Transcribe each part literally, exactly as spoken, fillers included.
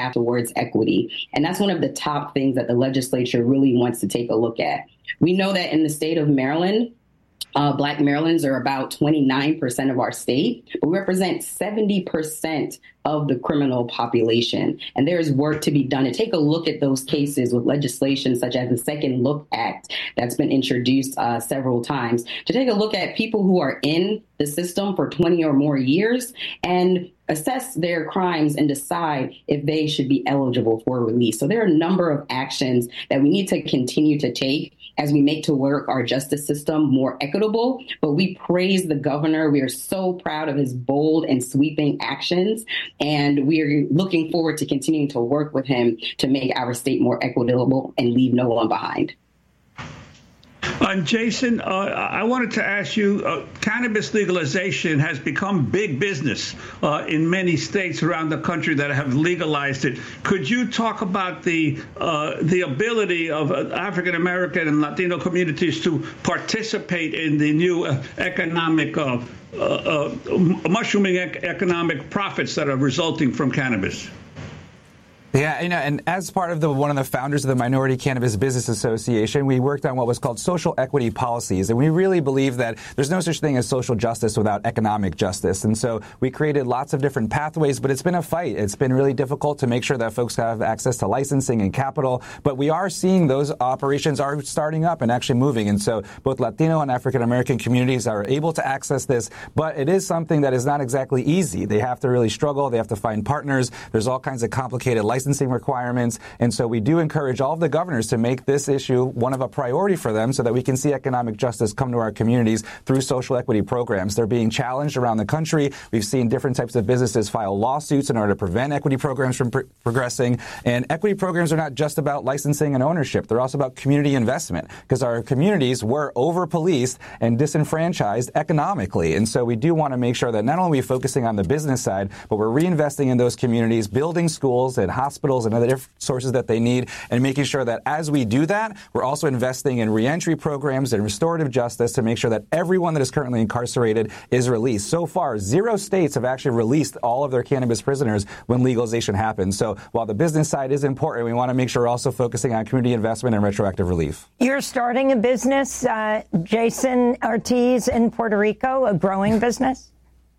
path towards equity. And that's one of the top things that the legislature really wants to take a look at. We know that in the state of Maryland, Uh, Black Marylanders are about twenty-nine percent of our state, but we represent seventy percent of the criminal population. And there is work to be done to take a look at those cases with legislation such as the Second Look Act that's been introduced uh, several times, to take a look at people who are in the system for twenty or more years and assess their crimes and decide if they should be eligible for release. So there are a number of actions that we need to continue to take as we make to work our justice system more equitable. But we praise the governor. We are so proud of his bold and sweeping actions. And we are looking forward to continuing to work with him to make our state more equitable and leave no one behind. Uh, Jason, uh, I wanted to ask you, uh, cannabis legalization has become big business uh, in many states around the country that have legalized it. Could you talk about the uh, the ability of uh, African American and Latino communities to participate in the new uh, economic, uh, uh, uh, mushrooming ec- economic profits that are resulting from cannabis? Yeah, you know, and as part of the one of the founders of the Minority Cannabis Business Association, we worked on what was called social equity policies. And we really believe that there's no such thing as social justice without economic justice. And so we created lots of different pathways, but it's been a fight. It's been really difficult to make sure that folks have access to licensing and capital. But we are seeing those operations are starting up and actually moving. And so both Latino and African American communities are able to access this. But it is something that is not exactly easy. They have to really struggle. They have to find partners. There's all kinds of complicated licensing requirements. And so we do encourage all of the governors to make this issue one of a priority for them so that we can see economic justice come to our communities through social equity programs. They're being challenged around the country. We've seen different types of businesses file lawsuits in order to prevent equity programs from pr- progressing. And equity programs are not just about licensing and ownership. They're also about community investment because our communities were over-policed and disenfranchised economically. And so we do want to make sure that not only are we focusing on the business side, but we're reinvesting in those communities, building schools and hospitals hospitals and other sources that they need, and making sure that as we do that, we're also investing in reentry programs and restorative justice to make sure that everyone that is currently incarcerated is released. So far, zero states have actually released all of their cannabis prisoners when legalization happens. So while the business side is important, we want to make sure we're also focusing on community investment and retroactive relief. You're starting a business, uh, Jason Ortiz, in Puerto Rico, a growing business?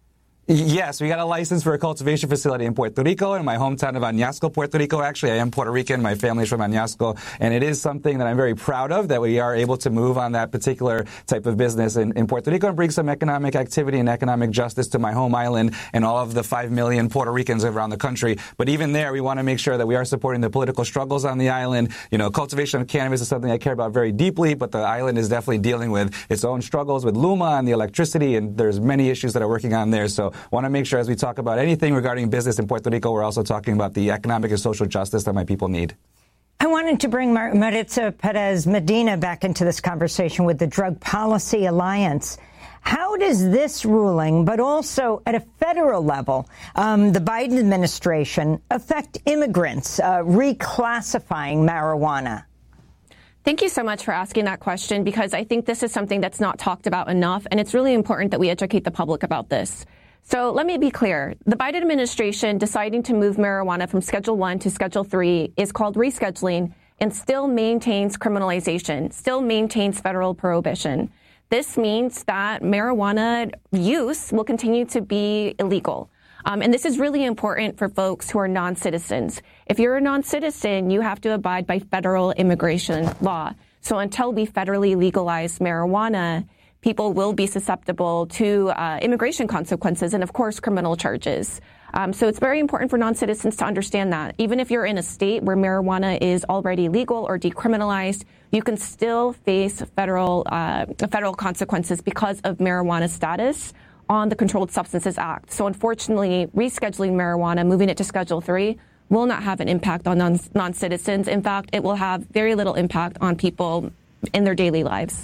Yes, we got a license for a cultivation facility in Puerto Rico, in my hometown of Añasco, Puerto Rico. Actually, I am Puerto Rican. My family's from Añasco. And it is something that I'm very proud of, that we are able to move on that particular type of business in, in Puerto Rico and bring some economic activity and economic justice to my home island and all of the five million Puerto Ricans around the country. But even there, we want to make sure that we are supporting the political struggles on the island. You know, cultivation of cannabis is something I care about very deeply, but the island is definitely dealing with its own struggles with Luma and the electricity, and there's many issues that are working on there. So want to make sure as we talk about anything regarding business in Puerto Rico, we're also talking about the economic and social justice that my people need. I wanted to bring Mar- Maritza Perez Medina back into this conversation with the Drug Policy Alliance. How does this ruling, but also at a federal level, um, the Biden administration, affect immigrants uh, reclassifying marijuana? Thank you so much for asking that question, because I think this is something that's not talked about enough, and it's really important that we educate the public about this. So let me be clear. The Biden administration deciding to move marijuana from Schedule one to Schedule three is called rescheduling and still maintains criminalization, still maintains federal prohibition. This means that marijuana use will continue to be illegal. Um, and this is really important for folks who are non-citizens. If you're a non-citizen, you have to abide by federal immigration law. So until we federally legalize marijuana, people will be susceptible to uh, immigration consequences and, of course, criminal charges. Um, so it's very important for non-citizens to understand that. Even if you're in a state where marijuana is already legal or decriminalized, you can still face federal uh, federal consequences because of marijuana status on the Controlled Substances Act. So unfortunately, rescheduling marijuana, moving it to Schedule three, will not have an impact on non- non-citizens. In fact, it will have very little impact on people in their daily lives.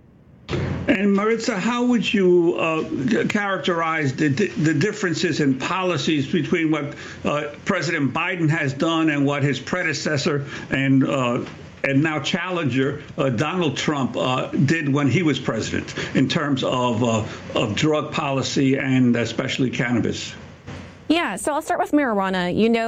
And Maritza, how would you uh, characterize the, the differences in policies between what uh, President Biden has done and what his predecessor and uh, and now challenger uh, Donald Trump uh, did when he was president in terms of uh, of drug policy and especially cannabis? Yeah, so I'll start with marijuana. You know,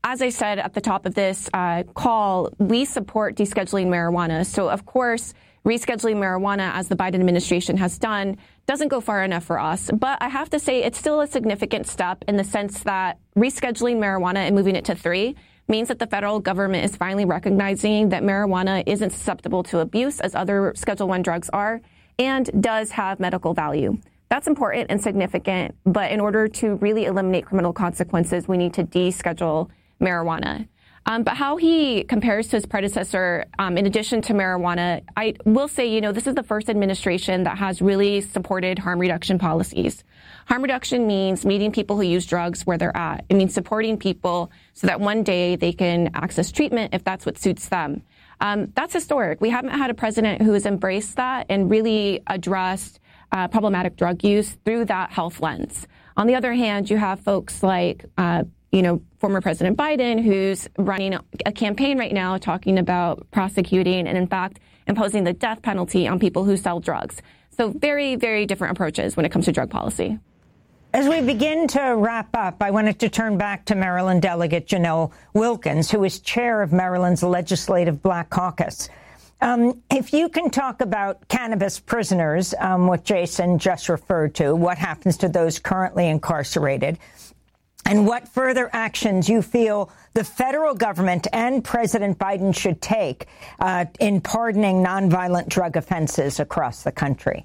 as I said at the top of this uh, call, we support descheduling marijuana. So, of course, rescheduling marijuana, as the Biden administration has done, doesn't go far enough for us. But I have to say it's still a significant step in the sense that rescheduling marijuana and moving it to three means that the federal government is finally recognizing that marijuana isn't susceptible to abuse as other Schedule One drugs are and does have medical value. That's important and significant. But in order to really eliminate criminal consequences, we need to deschedule marijuana. Um, but how he compares to his predecessor, um, in addition to marijuana, I will say, you know, this is the first administration that has really supported harm reduction policies. Harm reduction means meeting people who use drugs where they're at. It means supporting people so that one day they can access treatment if that's what suits them. Um, that's historic. We haven't had a president who has embraced that and really addressed uh, problematic drug use through that health lens. On the other hand, you have folks like uh, you know, former President Biden, who's running a campaign right now talking about prosecuting and, in fact, imposing the death penalty on people who sell drugs. So very, very different approaches when it comes to drug policy. As we begin to wrap up, I wanted to turn back to Maryland Delegate Janelle Wilkins, who is chair of Maryland's Legislative Black Caucus. Um, if you can talk about cannabis prisoners, um, what Jason just referred to, what happens to those currently incarcerated, and what further actions you feel the federal government and President Biden should take uh, in pardoning nonviolent drug offenses across the country.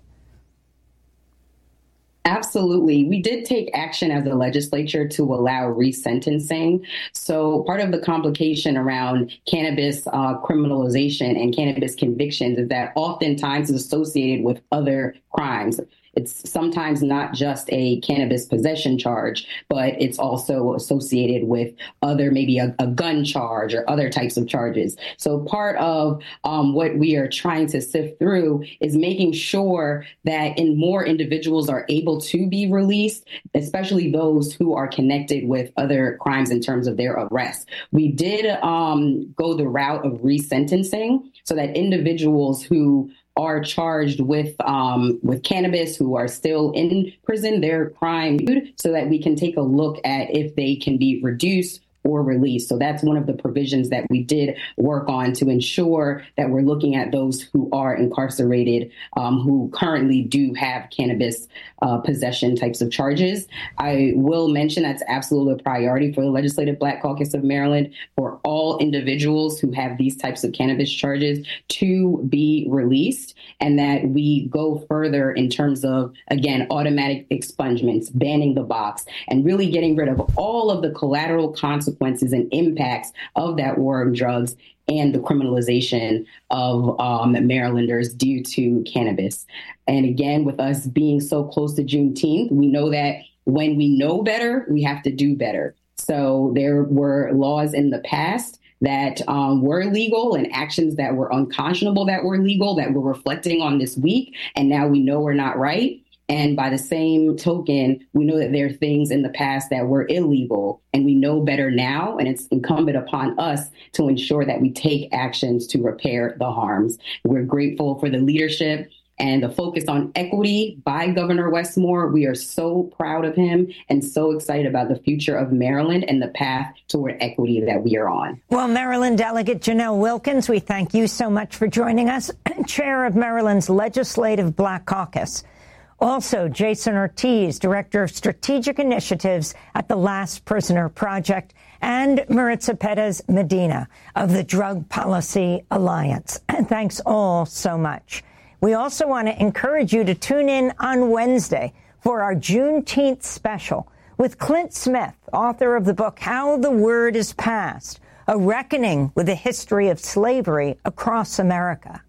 Absolutely. We did take action as a legislature to allow resentencing. So part of the complication around cannabis uh, criminalization and cannabis convictions is that oftentimes it's associated with other crimes. It's sometimes not just a cannabis possession charge, but it's also associated with other, maybe a, a gun charge or other types of charges. So part of um, what we are trying to sift through is making sure that in more individuals are able to be released, especially those who are connected with other crimes in terms of their arrest. We did um, go the route of resentencing so that individuals who are charged with um, with cannabis, who are still in prison, their crime, so that we can take a look at if they can be reduced or released. So that's one of the provisions that we did work on to ensure that we're looking at those who are incarcerated, um, who currently do have cannabis uh, possession types of charges. I will mention that's absolutely a priority for the Legislative Black Caucus of Maryland for all individuals who have these types of cannabis charges to be released, and that we go further in terms of, again, automatic expungements, banning the box, and really getting rid of all of the collateral consequences and impacts of that war on drugs and the criminalization of um, Marylanders due to cannabis. And again, with us being so close to Juneteenth, we know that when we know better, we have to do better. So there were laws in the past that um, were legal and actions that were unconscionable that were legal that we're reflecting on this week. And now we know we're not right. And by the same token, we know that there are things in the past that were illegal, and we know better now. And it's incumbent upon us to ensure that we take actions to repair the harms. We're grateful for the leadership and the focus on equity by Governor Westmore. We are so proud of him and so excited about the future of Maryland and the path toward equity that we are on. Well, Maryland Delegate Janelle Wilkins, we thank you so much for joining us, Chair of Maryland's Legislative Black Caucus. Also, Jason Ortiz, Director of Strategic Initiatives at the Last Prisoner Project, and Maritza Perez Medina of the Drug Policy Alliance. And thanks all so much. We also want to encourage you to tune in on Wednesday for our Juneteenth special with Clint Smith, author of the book How the Word is Passed, a reckoning with the history of slavery across America.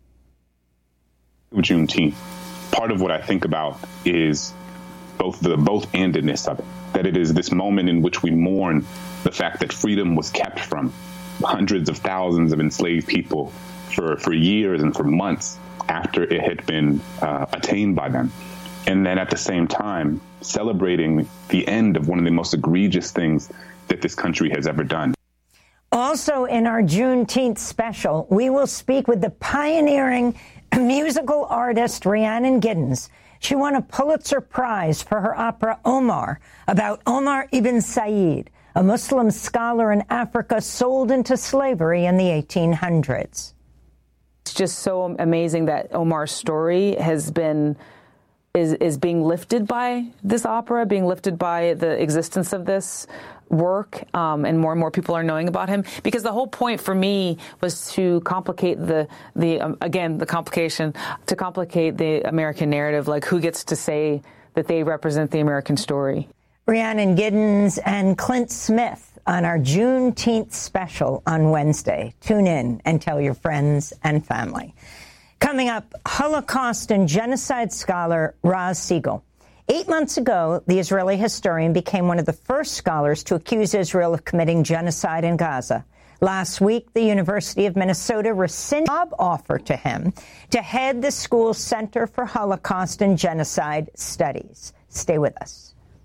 Juneteenth. Part of what I think about is both the both endedness of it, that it is this moment in which we mourn the fact that freedom was kept from hundreds of thousands of enslaved people for, for years and for months after it had been uh, attained by them. And then at the same time, celebrating the end of one of the most egregious things that this country has ever done. Also in our Juneteenth special, we will speak with the pioneering musical artist Rhiannon Giddens. She won a Pulitzer Prize for her opera Omar, about Omar ibn Said, a Muslim scholar in Africa sold into slavery in the eighteen hundreds. It's just so amazing that Omar's story has been is is being lifted by this opera, being lifted by the existence of this work, um, and more and more people are knowing about him. Because the whole point for me was to complicate the the um, again the complication to complicate the American narrative, like who gets to say that they represent the American story. Rhiannon Giddens and Clint Smith on our Juneteenth special on Wednesday. Tune in and tell your friends and family. Coming up, Holocaust and genocide scholar Raz Siegel. Eight months ago, the Israeli historian became one of the first scholars to accuse Israel of committing genocide in Gaza. Last week, the University of Minnesota rescinded a job offer to him to head the school's Center for Holocaust and Genocide Studies. Stay with us.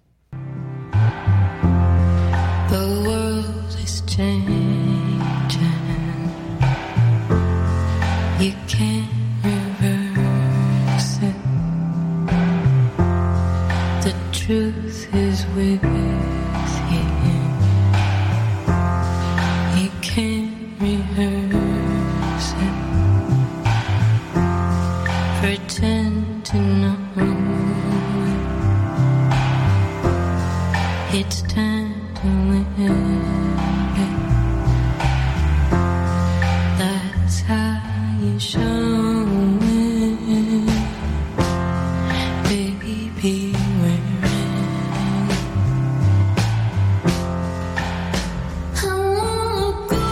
The world is changing. You can't reverse it. The truth is with you. You can't rehearse it. Pretend to know. It's time to live it. That's how you show it. Baby, we're in. I wanna go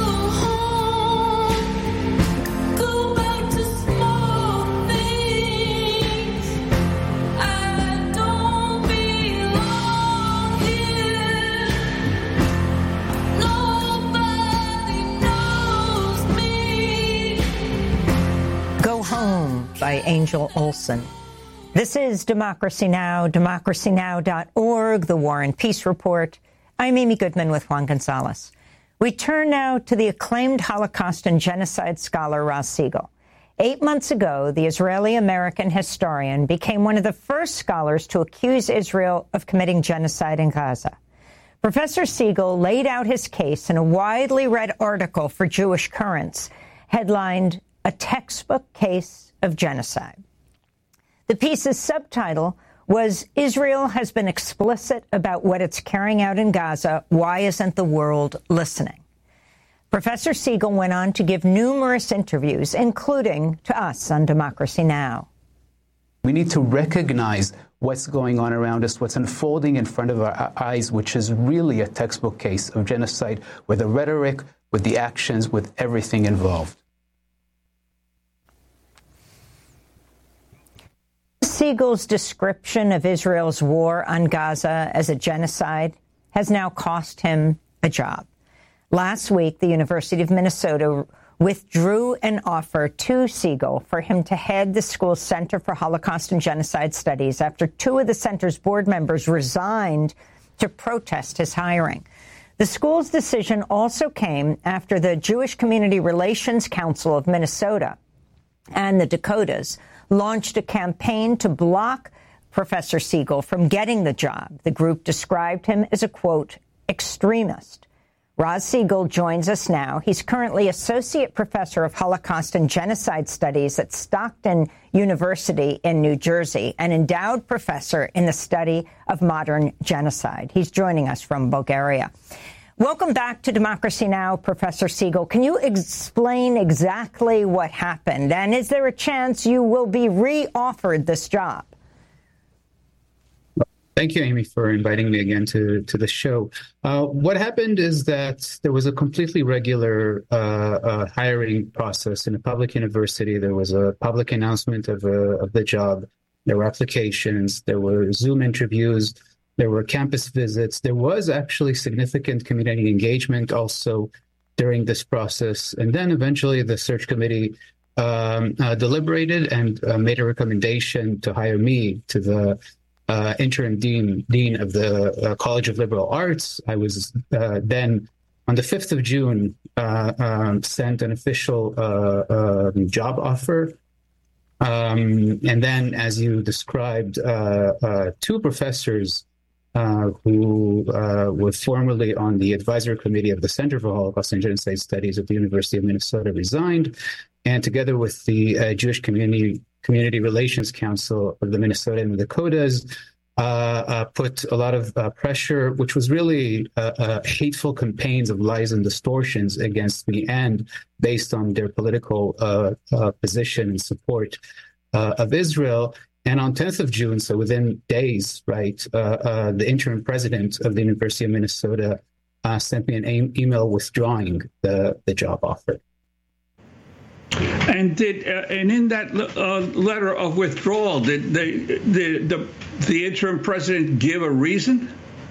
home, go back to small things. I don't belong here. Nobody knows me. Go Home by Angel Olsen. This is Democracy Now!, democracy now dot org, the War and Peace Report. I'm Amy Goodman with Juan Gonzalez. We turn now to the acclaimed Holocaust and genocide scholar Raz Siegel. Eight months ago, the Israeli-American historian became one of the first scholars to accuse Israel of committing genocide in Gaza. Professor Siegel laid out his case in a widely read article for Jewish Currents, headlined, "A Textbook Case of Genocide." The piece's subtitle was, "Israel has been explicit about what it's carrying out in Gaza. Why isn't the world listening?" Professor Siegel went on to give numerous interviews, including to us on Democracy Now! We need to recognize what's going on around us, what's unfolding in front of our eyes, which is really a textbook case of genocide, with the rhetoric, with the actions, with everything involved. Siegel's description of Israel's war on Gaza as a genocide has now cost him a job. Last week, the University of Minnesota withdrew an offer to Siegel for him to head the school's Center for Holocaust and Genocide Studies after two of the center's board members resigned to protest his hiring. The school's decision also came after the Jewish Community Relations Council of Minnesota and the Dakotas launched a campaign to block Professor Siegel from getting the job. The group described him as a, quote, extremist. Raz Siegel joins us now. He's currently Associate Professor of Holocaust and Genocide Studies at Stockton University in New Jersey, and endowed professor in the study of modern genocide. He's joining us from Bulgaria. Welcome back to Democracy Now!, Professor Siegel. Can you explain exactly what happened? And is there a chance you will be re-offered this job? Thank you, Amy, for inviting me again to, to the show. Uh, what happened is that there was a completely regular uh, uh, hiring process in a public university. There was a public announcement of, uh, of the job. There were applications. There were Zoom interviews. There were campus visits. There was actually significant community engagement also during this process. And then eventually the search committee um, uh, deliberated and uh, made a recommendation to hire me to the uh, interim dean, dean of the uh, College of Liberal Arts. I was uh, then, on the fifth of June, uh, um, sent an official uh, uh, job offer. Um, and then, as you described, uh, uh, two professors uh, who uh, was formerly on the advisory committee of the Center for Holocaust and Genocide Studies at the University of Minnesota, resigned, and together with the uh, Jewish Community Community Relations Council of the Minnesota and the Dakotas, uh, uh, put a lot of uh, pressure, which was really uh, uh, hateful campaigns of lies and distortions against me, and based on their political uh, uh, position and support uh, of Israel. And on tenth of June, so within days, right, uh, uh, the interim president of the University of Minnesota uh, sent me an e- email withdrawing the, the job offer. And did uh, and in that uh, letter of withdrawal, did the, the the the interim president give a reason?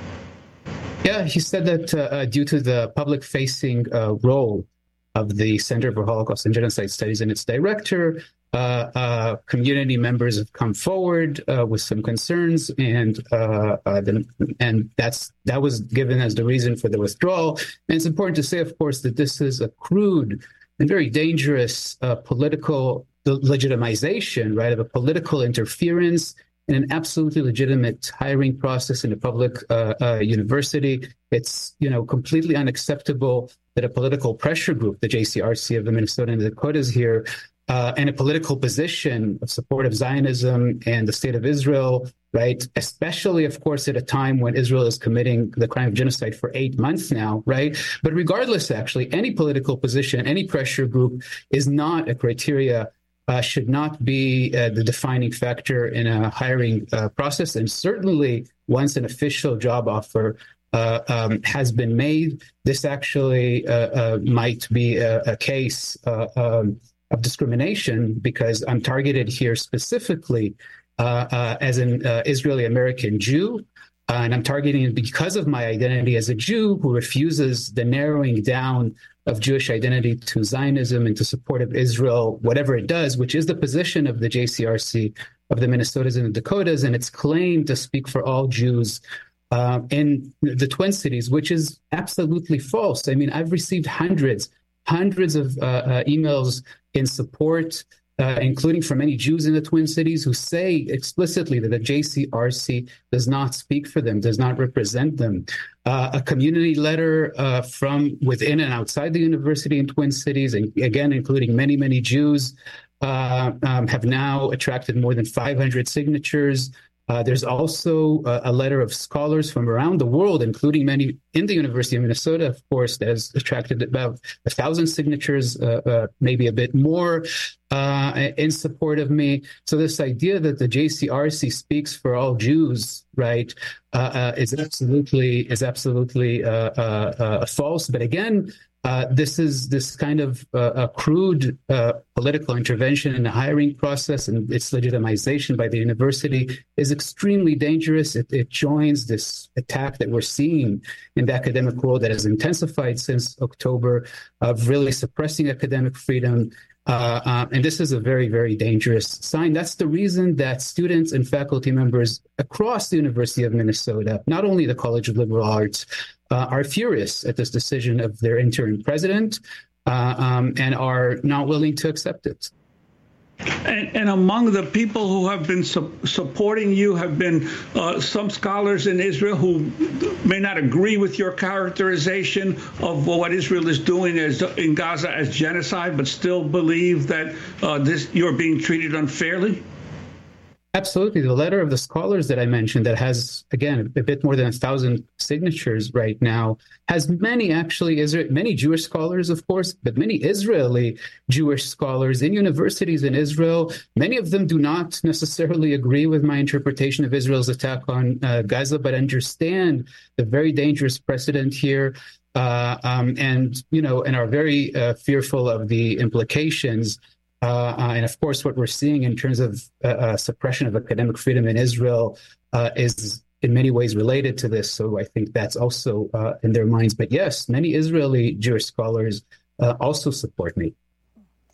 Yeah, he said that uh, due to the public-facing uh, role of the Center for Holocaust and Genocide Studies and its director, uh, uh, community members have come forward uh, with some concerns, and uh, uh, the, and that's that was given as the reason for the withdrawal. And it's important to say, of course, that this is a crude and very dangerous uh, political legitimization, right, of a political interference in an absolutely legitimate hiring process in a public uh, uh, university. It's, you know, completely unacceptable that a political pressure group, the J C R C of the Minnesota and the Dakotas here, uh, and a political position of support of Zionism and the state of Israel, right, especially, of course, at a time when Israel is committing the crime of genocide for eight months now, right? But regardless, actually, any political position, any pressure group is not a criteria, uh, should not be uh, the defining factor in a hiring uh, process. And certainly, once an official job offer uh, um, has been made, this actually uh, uh, might be a, a case uh, um, of discrimination, because I'm targeted here specifically Uh, uh, as an uh, Israeli American Jew, uh, and I'm targeting it because of my identity as a Jew who refuses the narrowing down of Jewish identity to Zionism and to support of Israel, whatever it does, which is the position of the J C R C of the Minnesotas and the Dakotas, and its claim to speak for all Jews uh, in the Twin Cities, which is absolutely false. I mean, I've received hundreds, hundreds of uh, uh, emails in support, Uh, including from many Jews in the Twin Cities, who say explicitly that the J C R C does not speak for them, does not represent them. Uh, a community letter uh, from within and outside the university in Twin Cities, and again, including many, many Jews, uh, um, have now attracted more than five hundred signatures. Uh, there's also uh, a letter of scholars from around the world, including many in the University of Minnesota, of course, that has attracted about a thousand signatures, uh, uh, maybe a bit more, uh, in support of me. So this idea that the J C R C speaks for all Jews, right, uh, uh, is absolutely is absolutely uh, uh, uh, false. But again, Uh, this is this kind of uh, a crude uh, political intervention in the hiring process, and its legitimization by the university is extremely dangerous. It, it joins this attack that we're seeing in the academic world that has intensified since October, of really suppressing academic freedom. Uh, uh, and this is a very, very dangerous sign. That's the reason that students and faculty members across the University of Minnesota, not only the College of Liberal Arts, uh, are furious at this decision of their interim president uh, um, and are not willing to accept it. And, and among the people who have been su- supporting you have been uh, some scholars in Israel who may not agree with your characterization of what Israel is doing as in Gaza as genocide, but still believe that uh, this you're being treated unfairly? Absolutely. The letter of the scholars that I mentioned, that has, again, a bit more than a thousand signatures right now, has many, actually, Israel, many Jewish scholars, of course, but many Israeli Jewish scholars in universities in Israel. Many of them do not necessarily agree with my interpretation of Israel's attack on uh, Gaza, but understand the very dangerous precedent here, uh, um, and, you know, and are very uh, fearful of the implications. Uh, uh, and of course, what we're seeing in terms of uh, uh, suppression of academic freedom in Israel uh, is in many ways related to this. So I think that's also uh, in their minds. But yes, many Israeli Jewish scholars uh, also support me.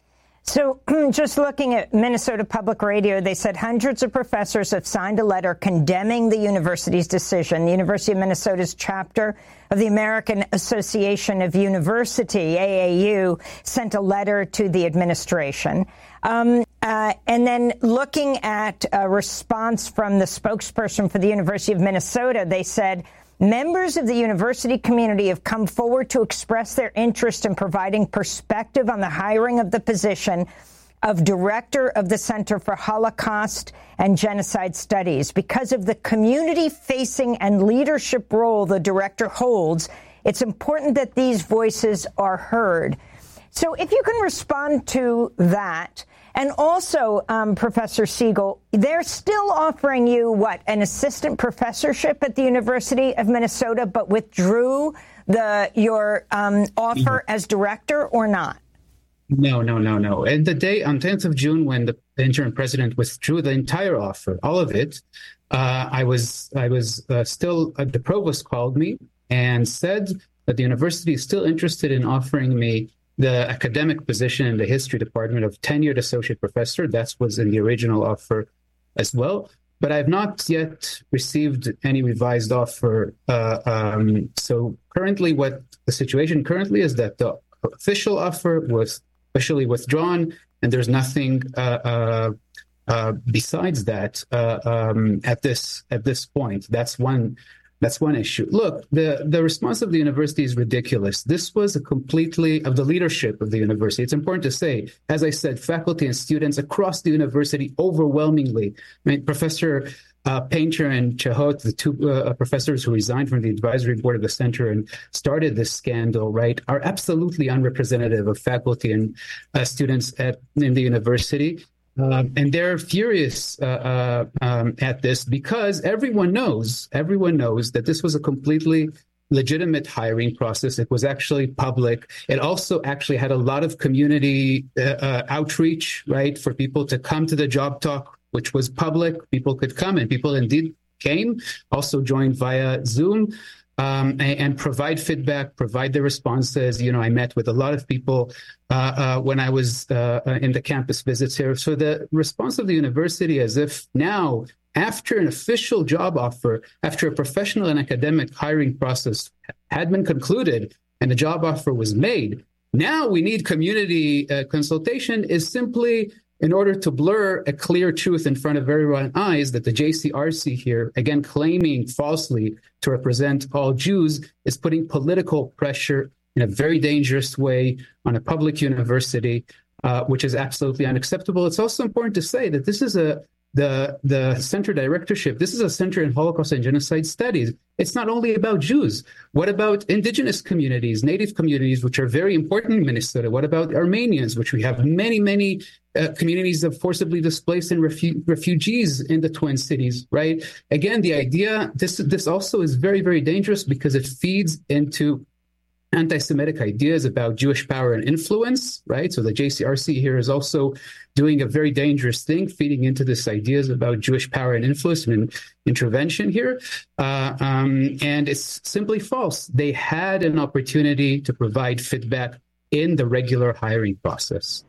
So just looking at Minnesota Public Radio, they said hundreds of professors have signed a letter condemning the university's decision. The University of Minnesota's chapter of the American Association of University, A A U, sent a letter to the administration. Um, uh, and then looking at a response from the spokesperson for the University of Minnesota, they said, members of the university community have come forward to express their interest in providing perspective on the hiring of the position of director of the Center for Holocaust and Genocide Studies. Because of the community-facing and leadership role the director holds, it's important that these voices are heard. So if you can respond to that. And also, um, Professor Siegel, they're still offering you, what, an assistant professorship at the University of Minnesota, but withdrew the your um, offer as director or not? No, no, no, no. And the day on tenth of June, when the interim president withdrew the entire offer, all of it, uh, I was I was uh, still, uh, the provost called me and said that the university is still interested in offering me the academic position in the history department of tenured associate professor. That was in the original offer as well. But I've not yet received any revised offer. Uh, um, so currently what the situation currently is that the official offer was officially withdrawn, and there's nothing uh, uh, uh, besides that uh, um, at this at this point. That's one That's one issue. Look, the, the response of the university is ridiculous. This was a completely, of the leadership of the university. It's important to say, as I said, faculty and students across the university overwhelmingly. I mean, Professor uh, Painter and Chahot, the two uh, professors who resigned from the advisory board of the center and started this scandal, right, are absolutely unrepresentative of faculty and uh, students at in the university. Um, and they're furious uh, uh, um, at this because everyone knows, everyone knows that this was a completely legitimate hiring process. It was actually public. It also actually had a lot of community uh, uh, outreach, right, for people to come to the job talk, which was public. People could come, and people indeed came, also joined via Zoom. Um, and, and provide feedback, provide the responses. You know, I met with a lot of people uh, uh, when I was uh, in the campus visits here. So the response of the university, as if now, after an official job offer, after a professional and academic hiring process had been concluded and the job offer was made, now we need community uh, consultation, is simply in order to blur a clear truth in front of everyone's eyes that the J C R C here, again claiming falsely to represent all Jews, is putting political pressure in a very dangerous way on a public university, uh, which is absolutely unacceptable. It's also important to say that this is a the the center directorship. This is a center in Holocaust and Genocide Studies. It's not only about Jews. What about indigenous communities, native communities, which are very important in Minnesota? What about Armenians, which we have many, many uh, communities of forcibly displaced and refu- refugees in the Twin Cities, right? Again, the idea, this this also is very, very dangerous because it feeds into anti-Semitic ideas about Jewish power and influence, right? So the J C R C here is also doing a very dangerous thing, feeding into this ideas about Jewish power and influence and intervention here. Uh, um, and it's simply false. They had an opportunity to provide feedback in the regular hiring process.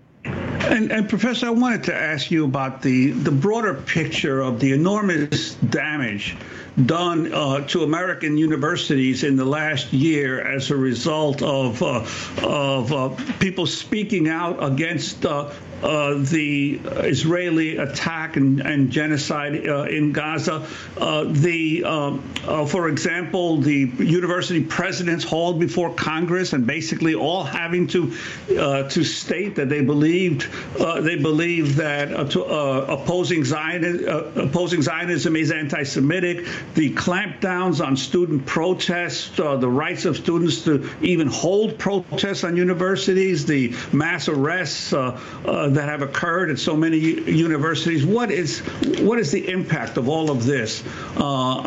And, and Professor, I wanted to ask you about the, the broader picture of the enormous damage done uh, to American universities in the last year as a result of uh, of uh, people speaking out against uh, uh, the Israeli attack and, and genocide uh, in Gaza. Uh, the, um, uh, for example, the university presidents hauled before Congress and basically all having to uh, to state that they believed uh, they believed that uh, to, uh, opposing Zionism, uh, opposing Zionism is anti-Semitic. The clampdowns on student protests, uh, the rights of students to even hold protests on universities, the mass arrests uh, uh, that have occurred at so many universities. What is what is the impact of all of this uh,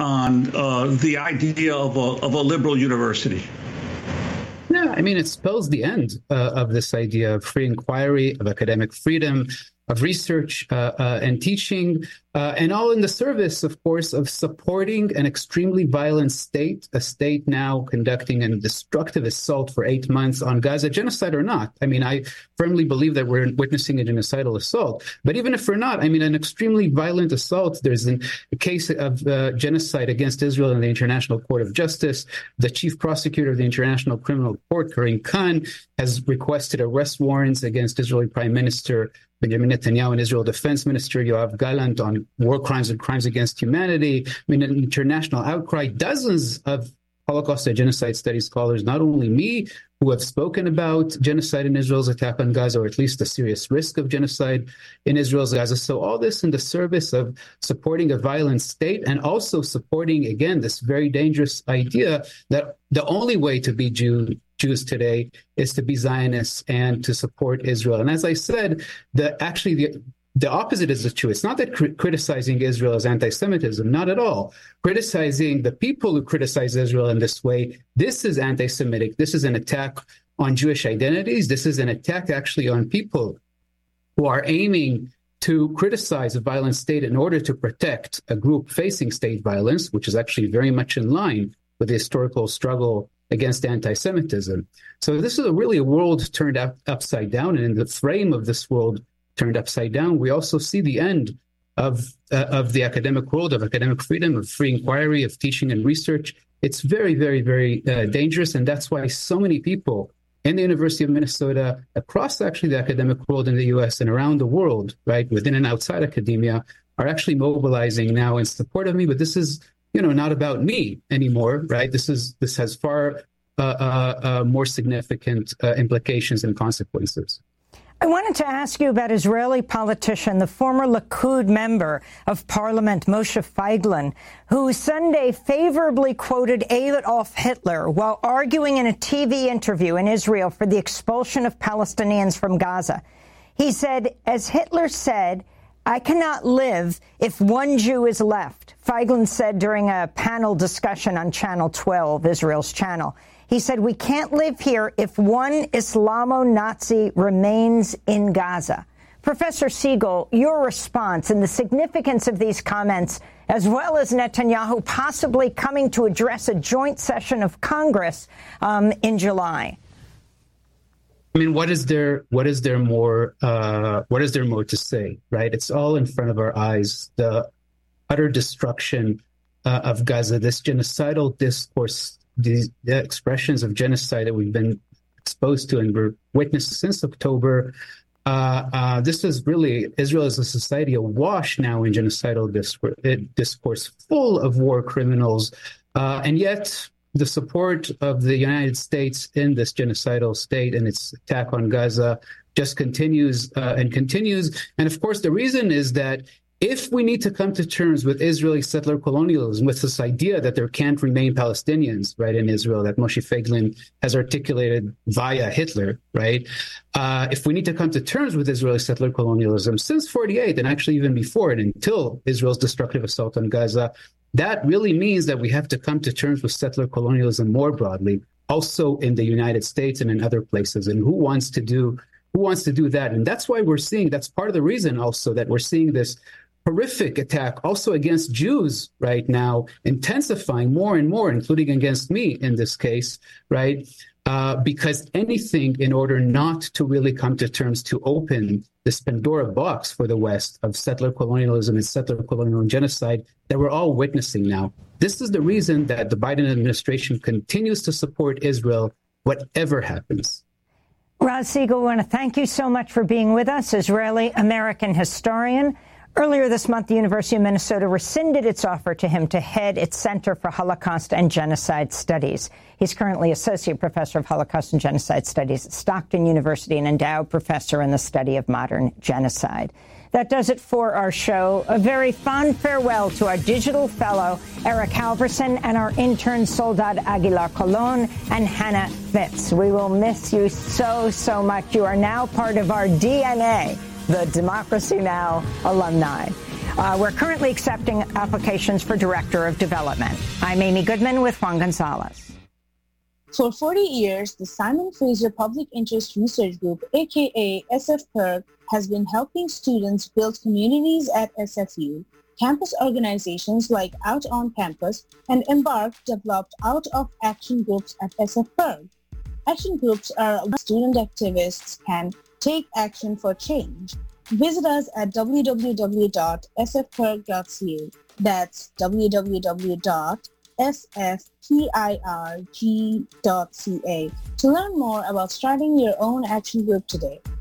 on uh, the idea of a, of a liberal university? Yeah, I mean, it spells the end uh, of this idea of free inquiry, of academic freedom, of research uh, uh, and teaching, uh, and all in the service, of course, of supporting an extremely violent state, a state now conducting a destructive assault for eight months on Gaza, genocide or not. I mean, I firmly believe that we're witnessing a genocidal assault. But even if we're not, I mean, an extremely violent assault, there's an, a case of uh, genocide against Israel in the International Court of Justice. The chief prosecutor of the International Criminal Court, Karim Khan, has requested arrest warrants against Israeli Prime Minister Benjamin Netanyahu and Israel Defense Minister Yoav Gallant on war crimes and crimes against humanity. I mean, an international outcry. Dozens of Holocaust and genocide studies scholars, not only me, who have spoken about genocide in Israel's attack on Gaza, or at least the serious risk of genocide in Israel's Gaza. So all this in the service of supporting a violent state and also supporting, again, this very dangerous idea that the only way to be Jew, Jews today is to be Zionists and to support Israel. And as I said, the actually the The opposite is true. It's not that cr- criticizing Israel is anti-Semitism, not at all. Criticizing the people who criticize Israel in this way, this is anti-Semitic. This is an attack on Jewish identities. This is an attack actually on people who are aiming to criticize a violent state in order to protect a group facing state violence, which is actually very much in line with the historical struggle against anti-Semitism. So this is a really a world turned up, upside down, and in the frame of this world turned upside down, we also see the end of uh, of the academic world, of academic freedom, of free inquiry, of teaching and research. It's very, very, very uh, dangerous, and that's why so many people in the University of Minnesota, across actually the academic world in the U S and around the world, right, within and outside academia, are actually mobilizing now in support of me. But this is, you know, not about me anymore, right? This is this has far uh, uh, uh, more significant uh, implications and consequences. I wanted to ask you about Israeli politician, the former Likud member of parliament, Moshe Feiglin, who Sunday favorably quoted Adolf Hitler while arguing in a T V interview in Israel for the expulsion of Palestinians from Gaza. He said, as Hitler said, I cannot live if one Jew is left, Feiglin said during a panel discussion on Channel twelve, Israel's channel. He said, we can't live here if one Islamo-Nazi remains in Gaza. Professor Siegel, your response and the significance of these comments, as well as Netanyahu possibly coming to address a joint session of Congress um, in July. I mean, what is there? What is there more? Uh, what is there more to say? Right? It's all in front of our eyes. The utter destruction uh, of Gaza, this genocidal discourse, these the expressions of genocide that we've been exposed to and we're witnessed since October. Uh, uh, this is really, Israel is a society awash now in genocidal discourse, discourse full of war criminals. Uh, and yet the support of the United States in this genocidal state and its attack on Gaza just continues uh, and continues. And of course, the reason is that if we need to come to terms with Israeli settler colonialism, with this idea that there can't remain Palestinians, right, in Israel, that Moshe Feiglin has articulated via Hitler, right? Uh, if we need to come to terms with Israeli settler colonialism since forty-eight, and actually even before and until Israel's destructive assault on Gaza, that really means that we have to come to terms with settler colonialism more broadly, also in the United States and in other places. And who wants to do who wants to do that? And that's why we're seeing, that's part of the reason also that we're seeing this horrific attack also against Jews right now, intensifying more and more, including against me in this case, right? Uh, because anything in order not to really come to terms to open this Pandora box for the West of settler colonialism and settler colonial genocide that we're all witnessing now. This is the reason that the Biden administration continues to support Israel, whatever happens. Raz Siegel, I want to thank you so much for being with us, Israeli-American historian. Earlier this month, the University of Minnesota rescinded its offer to him to head its Center for Holocaust and Genocide Studies. He's currently Associate Professor of Holocaust and Genocide Studies at Stockton University and endowed professor in the study of modern genocide. That does it for our show. A very fond farewell to our digital fellow, Eric Halverson, and our intern, Soldad Aguilar Colon, and Hannah Fitz. We will miss you so, so much. You are now part of our D N A. The Democracy Now! Alumni. Uh, we're currently accepting applications for Director of Development. I'm Amy Goodman with Juan Gonzalez. For forty years, the Simon Fraser Public Interest Research Group, aka S F P I R G, has been helping students build communities at S F U. Campus organizations like Out on Campus and Embark developed out-of-action groups at S F P I R G. Action groups are where student activists can take action for change. Visit us at w w w dot s f p i r g dot c a. That's w w w dot s f p i r g dot c a to learn more about starting your own action group today.